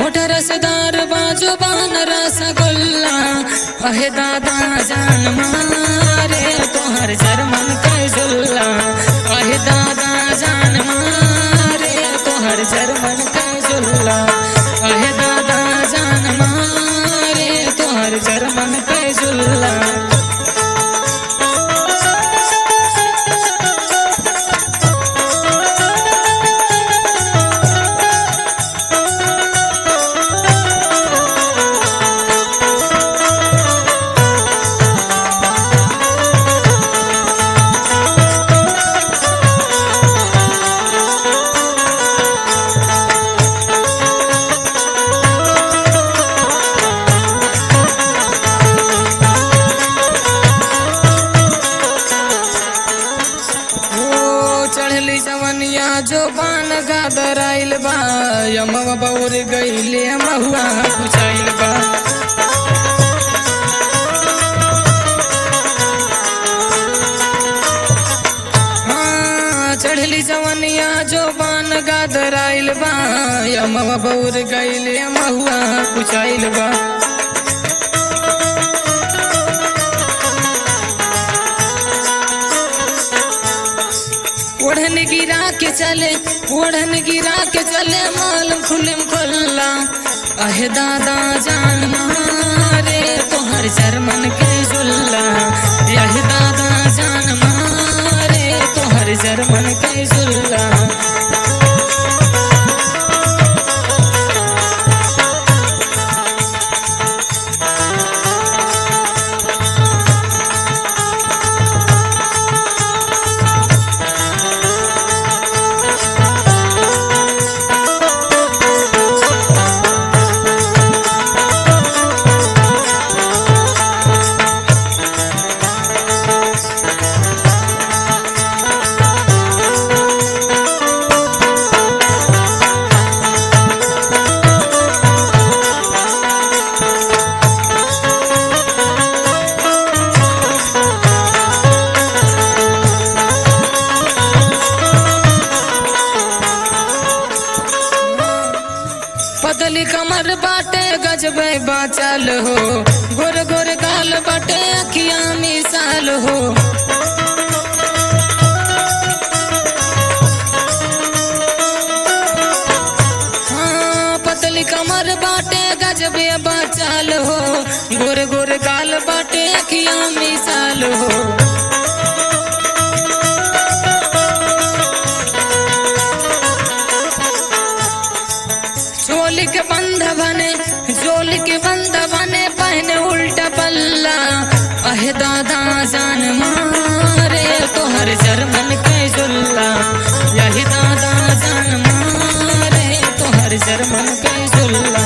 होठ रसदार बाजो बान रसगुल्ला अहे दादा जान मारे तोहर जरमन के झुल्ला अहे दादा जान मारे तोहर जरमन के झुल्ला अहे दादा जान मारे तोहर जरमन के झुल्ला। चढ़ली जवनिया जो बान गादर आइल बा यमवा बौर गइले महुआ कुचाइल बा। हाँ चढ़ली जवनिया जो बान गादर आइल बा यमवा बौर गइले महुआ कुचाइल बा। ओढ़न गिरा के चले मालूम खुलिम खुल्ला अहे दादा जान मारे तोहर जरमन के झुल्ला अहे दादा जान मारे तोहर जरमन के झुल्ला। पतली कमर बाटे गजबे बाचल हो गोर गोर गाल बाटे अखियां मिसाल हो। हाँ पतली कमर बाटे गजबे बाचल हो गोर गोर गाल बाटे अखियां मिसाल हो। जोली के बंद बने पहने उल्टा पल्ला अहे दादा जान मारे तोहर जरमन के झुल्ला यही दादा जान मारे तोहर जरमन के झुल्ला।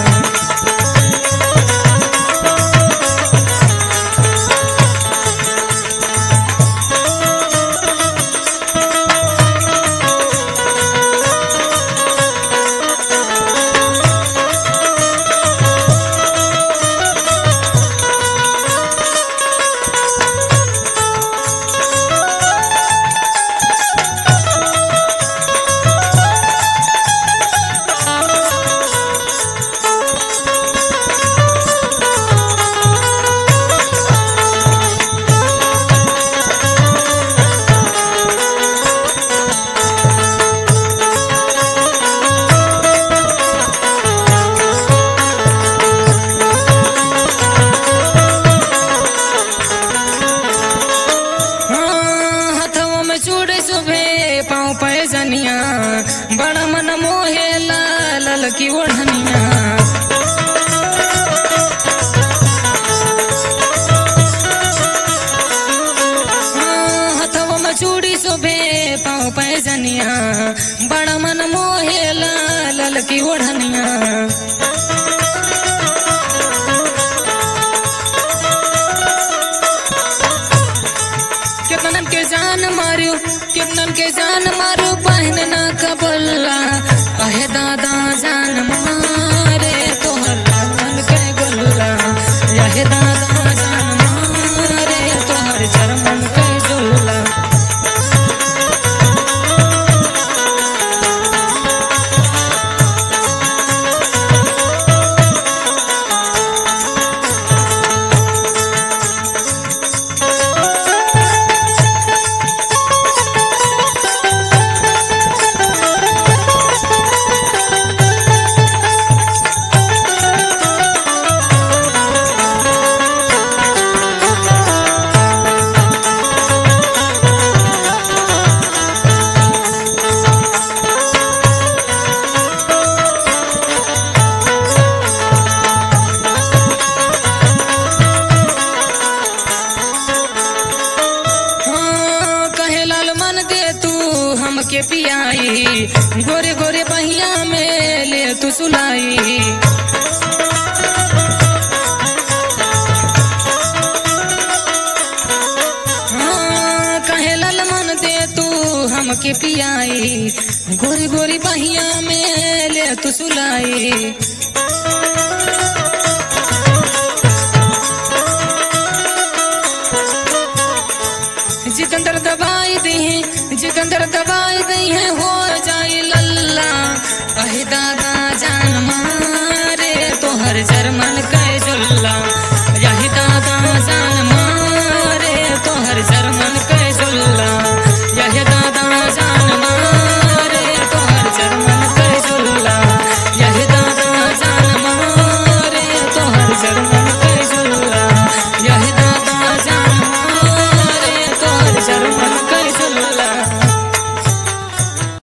पैजनिया बड़ा मन मोहे लाल की ओढ़निया हथवा में चूड़ी शोभे पाँव पैजनिया बड़ा मन मोहे लाल की ओढ़निया। कितनन के जान मारू पहन ना कबल्ला अहे दादा जान मारे तोहर मन के गोल्ला अहे दादा जान मारे तोहर जरमन के झुल्ला। सुलाई। हाँ, कहे लल मन दे तू हमके पियाई, गोरी गोरी बहिया में ले तू सुलाई। जितेंद्र दवाई दी है, जितेंद्र दवाई दी है, हो जाए लल्ला। अहे दादा जान मारे तोहर जर्मन का